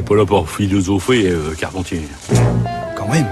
n'est pas là pour philosopher, Carpentier. Quand même.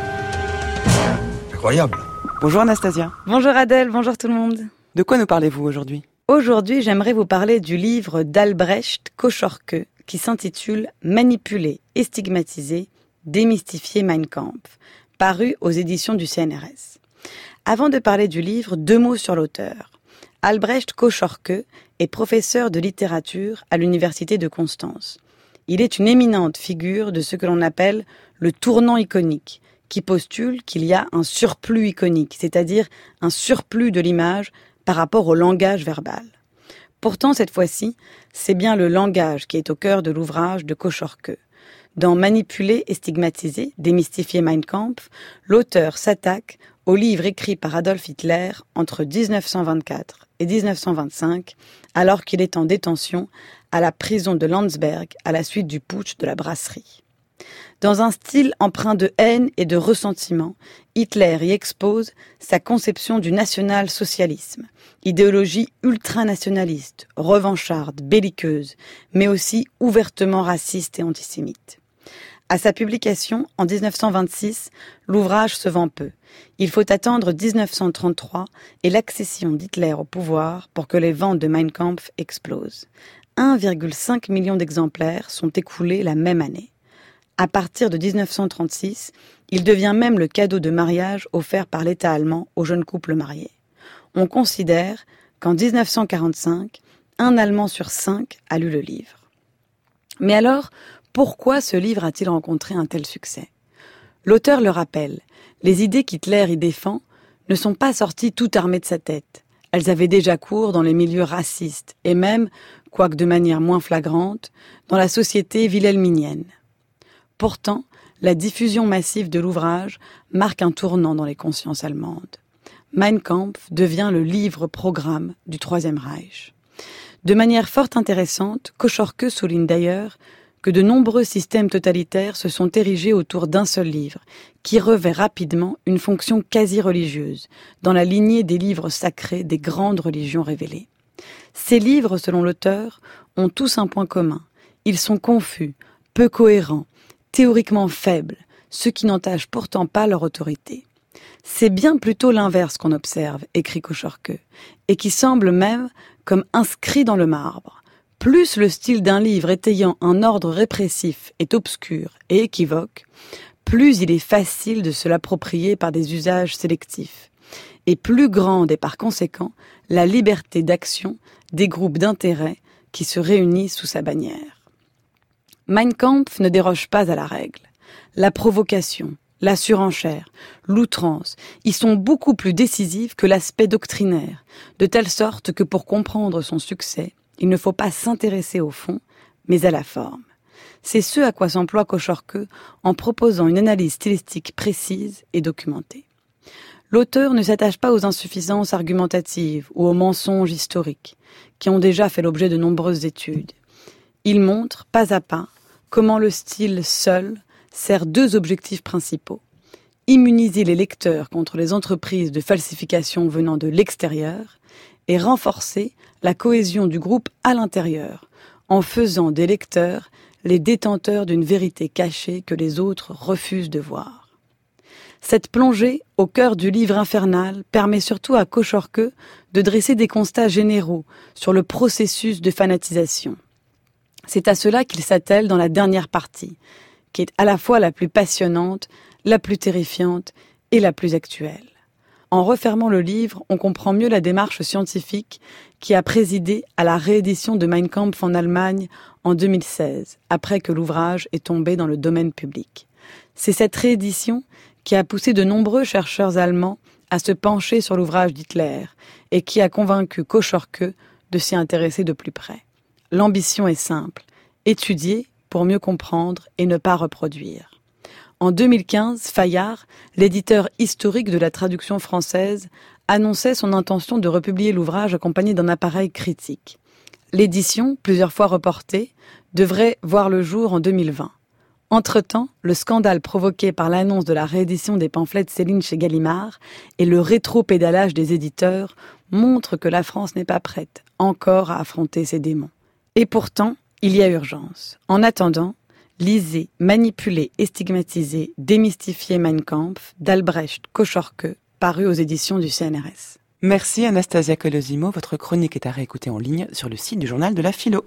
Incroyable. Bonjour Anastasia. Bonjour Adèle, bonjour tout le monde. De quoi nous parlez-vous aujourd'hui ? Aujourd'hui, j'aimerais vous parler du livre d'Albrecht Koshorke qui s'intitule « Manipuler et stigmatiser, démystifier Mein Kampf », paru aux éditions du CNRS. Avant de parler du livre, 2 mots sur l'auteur. Albrecht Koshorke est professeur de littérature à l'université de Constance. Il est une éminente figure de ce que l'on appelle le tournant iconique, qui postule qu'il y a un surplus iconique, c'est-à-dire un surplus de l'image par rapport au langage verbal. Pourtant, cette fois-ci, c'est bien le langage qui est au cœur de l'ouvrage de Koshorke. Dans Manipuler et stigmatiser, démystifier Mein Kampf, l'auteur s'attaque au livre écrit par Adolf Hitler entre 1924 et 1925, alors qu'il est en détention à la prison de Landsberg à la suite du putsch de la brasserie. Dans un style empreint de haine et de ressentiment, Hitler y expose sa conception du national-socialisme, idéologie ultranationaliste, revancharde, belliqueuse, mais aussi ouvertement raciste et antisémite. À sa publication, en 1926, l'ouvrage se vend peu. Il faut attendre 1933 et l'accession d'Hitler au pouvoir pour que les ventes de Mein Kampf explosent. 1,5 million d'exemplaires sont écoulés la même année. À partir de 1936, il devient même le cadeau de mariage offert par l'État allemand aux jeunes couples mariés. On considère qu'en 1945, 1 Allemand sur 5 a lu le livre. Mais alors, pourquoi ce livre a-t-il rencontré un tel succès ? L'auteur le rappelle, les idées qu'Hitler y défend ne sont pas sorties tout armées de sa tête. Elles avaient déjà cours dans les milieux racistes et même, quoique de manière moins flagrante, dans la société wilhelminienne. Pourtant, la diffusion massive de l'ouvrage marque un tournant dans les consciences allemandes. Mein Kampf devient le livre-programme du Troisième Reich. De manière fort intéressante, Koshorke souligne d'ailleurs que de nombreux systèmes totalitaires se sont érigés autour d'un seul livre, qui revêt rapidement une fonction quasi-religieuse, dans la lignée des livres sacrés des grandes religions révélées. Ces livres, selon l'auteur, ont tous un point commun. Ils sont confus, peu cohérents, théoriquement faibles, ce qui n'entache pourtant pas leur autorité. C'est bien plutôt l'inverse qu'on observe, écrit Koshorke, et qui semble même comme inscrit dans le marbre. Plus le style d'un livre étayant un ordre répressif est obscur et équivoque, plus il est facile de se l'approprier par des usages sélectifs, et plus grande est par conséquent la liberté d'action des groupes d'intérêt qui se réunissent sous sa bannière. Mein Kampf ne déroge pas à la règle. La provocation, la surenchère, l'outrance y sont beaucoup plus décisives que l'aspect doctrinaire, de telle sorte que pour comprendre son succès, il ne faut pas s'intéresser au fond, mais à la forme. C'est ce à quoi s'emploie Koshorke en proposant une analyse stylistique précise et documentée. L'auteur ne s'attache pas aux insuffisances argumentatives ou aux mensonges historiques, qui ont déjà fait l'objet de nombreuses études. Il montre, pas à pas, comment le style seul sert 2 objectifs principaux. Immuniser les lecteurs contre les entreprises de falsification venant de l'extérieur et renforcer la cohésion du groupe à l'intérieur, en faisant des lecteurs les détenteurs d'une vérité cachée que les autres refusent de voir. Cette plongée au cœur du livre infernal permet surtout à Koshorke de dresser des constats généraux sur le processus de fanatisation. C'est à cela qu'il s'attelle dans la dernière partie, qui est à la fois la plus passionnante, la plus terrifiante et la plus actuelle. En refermant le livre, on comprend mieux la démarche scientifique qui a présidé à la réédition de Mein Kampf en Allemagne en 2016, après que l'ouvrage est tombé dans le domaine public. C'est cette réédition qui a poussé de nombreux chercheurs allemands à se pencher sur l'ouvrage d'Hitler et qui a convaincu Koshorke de s'y intéresser de plus près. L'ambition est simple, étudier pour mieux comprendre et ne pas reproduire. En 2015, Fayard, l'éditeur historique de la traduction française, annonçait son intention de republier l'ouvrage accompagné d'un appareil critique. L'édition, plusieurs fois reportée, devrait voir le jour en 2020. Entre-temps, le scandale provoqué par l'annonce de la réédition des pamphlets de Céline chez Gallimard et le rétro-pédalage des éditeurs montrent que la France n'est pas prête encore à affronter ces démons. Et pourtant, il y a urgence. En attendant, Lisez Manipuler et stigmatiser, démystifier Mein Kampf d'Albrecht Kochorke, paru aux éditions du CNRS. Merci Anastasia Colosimo. Votre chronique est à réécouter en ligne sur le site du Journal de la Philo.